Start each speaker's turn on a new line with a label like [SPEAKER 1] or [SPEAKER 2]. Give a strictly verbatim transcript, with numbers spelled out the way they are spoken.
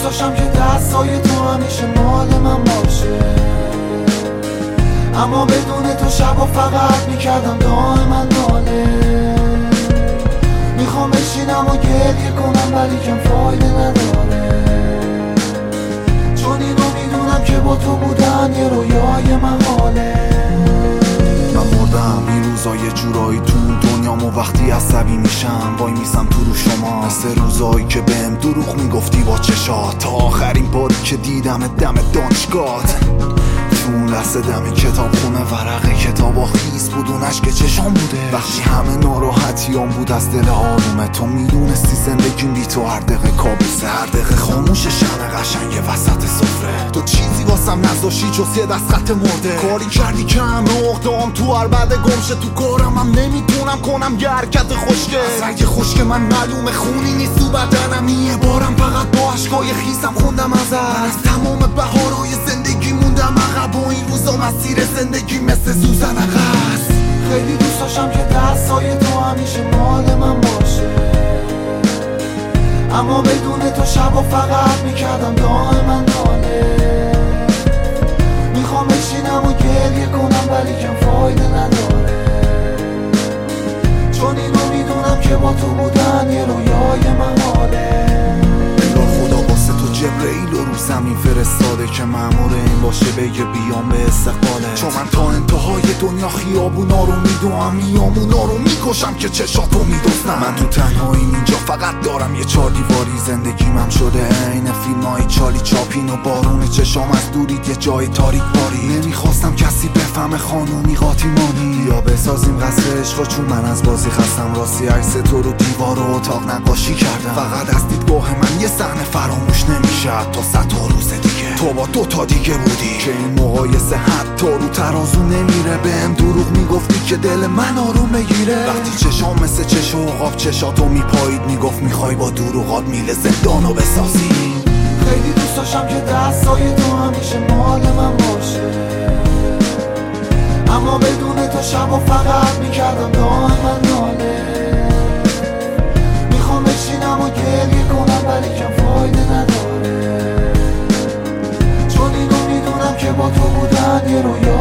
[SPEAKER 1] داشتم که دستای تو همیشه مال من باشه، اما بدون تو شبا فقط میکردم دائما ناله. میخوام بشینم و گریه کنم ولی کم فایده نداره، چون اینو میدونم که با تو بودن یه رویای محاله.
[SPEAKER 2] من مردم این روزا یه جورایی تو دنیام و وقتی عصبی میشم وای میسم تو رو شما، مثل روزایی که بهم دروغ میگفتی با چشات، تا آخرین باری که دیدم دم دانشگاهت. تو اون لحظه دم کتاب خونه ورقه کتاب خیس بود، اون عشق چشام بوده وقتی همه ناراحتیام بود از دل آرومه. تو میدونستی زندگیم بی تو هر دقیقه کابوسه، هر دقیقه خاموش شمع قشنگ وسط سفره. تو چیزی واسم نذاشتی جز یه دست خط مرده، کاری کردی که همه اقدام تو هر بعد گمشه. تو کارم هم نمیتونم کنم یه حرکت خوشگه، از رنگ خشک من معلومه خونی نیست تو بدنم. یه بارم فقط با عشقای خیسم خوندم ازت، من از تمام بهارهای زندگی موندم عقب و این روزا مسیر زندگی مثل سوزن عقص.
[SPEAKER 1] خیلی دوست داشتم که دستای تو همیشه مال من باشه، اما بدون تو شبا فقط میکردم دائما ناله. میخوام بشینم و گریه کنم ولی کم فایده نداره، چون اینو میدونم که با تو بودن یه رویای محاله.
[SPEAKER 2] جبرئیل رو زمین فرستاده که مأمور این باشه بگه بیام به استقباله، چون من تا انتهای دنیا خیابونا رو میدوام، میامونا رو میکشم که چشاتو میدوستم. من تو تنهاییم اینجا فقط دارم یه چار دیواری، زندگیمم هم شده عین فیلمای چالی چاپین و بارون چشام از دورید یه جای تاریک باری. نمیخواستم کسی بفهمه خانومی قاطیمانی، یا بسازیم قصر عشق چون من از بازی خستم. راستی عکس تو رو دیوار و اتاق نقاشی کردم، فقط از دیدگاه من یه صحنه فراموش نمیشه تا صد تا روز دیگه تو با دو تا دیگه بودی، که این مقایسه حتی رو ترازو نمیره. بهم دروغ میگفتی که دل من آروم بگیره، وقتی چشام مثل چشم عقاب چشاتو میپایید میگفت میخوای با دروغات میله زندانو بسازی.
[SPEAKER 1] خیلی دوست داشتم که دستای تو همیشه مال من باشه، اما بدون تو شبا فقط میکردم دائما ناله. میخوام بشینم و گریه کنم ولی کم فایده نداره، چون اینو میدونم که با تو بودن یه رویا